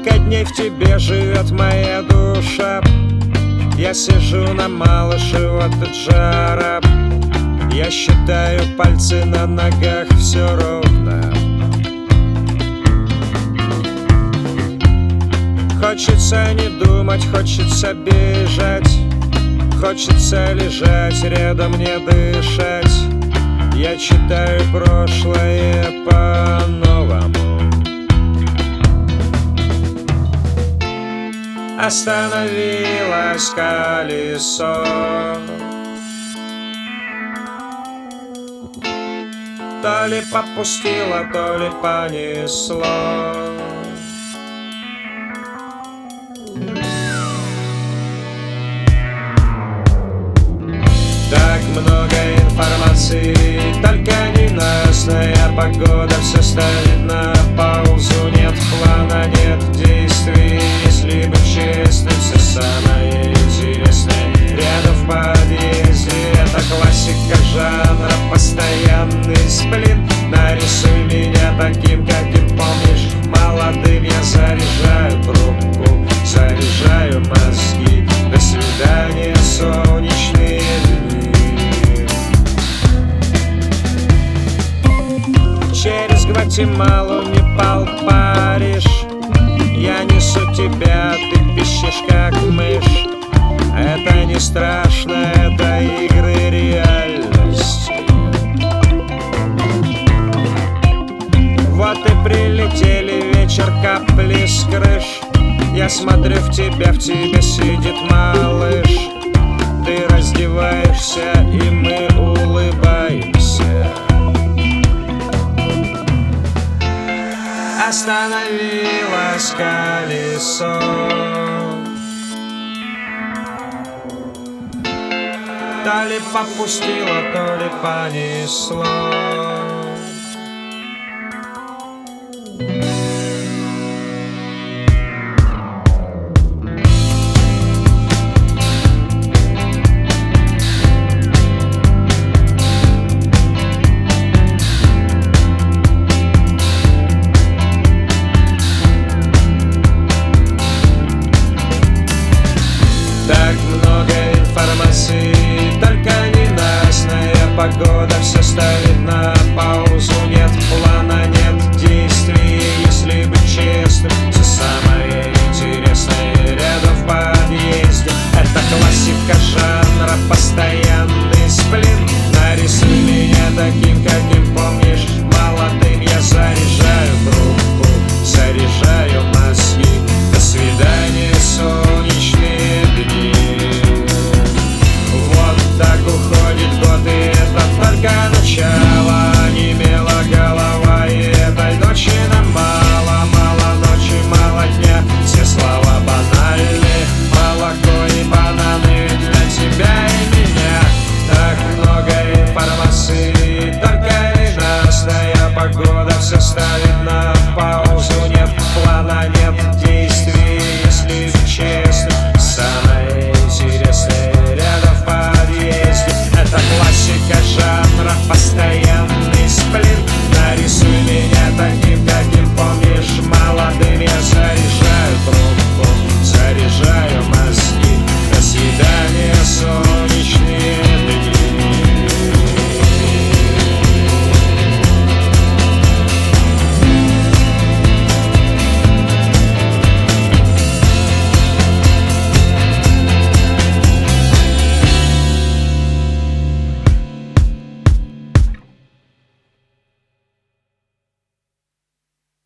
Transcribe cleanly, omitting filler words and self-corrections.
Сколько дней в тебе живет моя душа. Я сижу на малыше, вот тут жара. Я считаю пальцы на ногах, все ровно. Хочется не думать, хочется бежать. Хочется лежать рядом, не дышать. Я читаю прошлое по-новому. Остановилось колесо. То ли попустило, то ли понесло. Так много информации, только ненастная погода. Все ставит на паузу, нет плана, нет действий. Если быть честным, все самое интересное рядом в подъезде. Это классика жанра, постоянный сплин. Нарисуй меня таким, каким помнишь. Молодым я заряжаю трубку, заряжаю мозги. До свидания, солнечные дни. Через Гватемалу, Непал, Париж. Я несу тебя, ты пищишь как мышь. Это не страшно, это игры реальности. Вот и прилетели, вечер, капли с крыш. Я смотрю в тебе сидит малыш. Ты раздеваешься, и мы улыбаемся. Остановилось колесо. То ли попустило, то ли понесло. Так много информации, только ненастная погода. Все ставит на паузу, нет плана, нет действий. Если быть честным, все самое интересное рядом в подъезде. Это классика жанра, постоянный сплин. Нарисуй меня таким, каким помнишь. Молодым я заряжаю трубку, заряжаю мозги. До свидания, солнечные дни. Вот так уходит год, и это только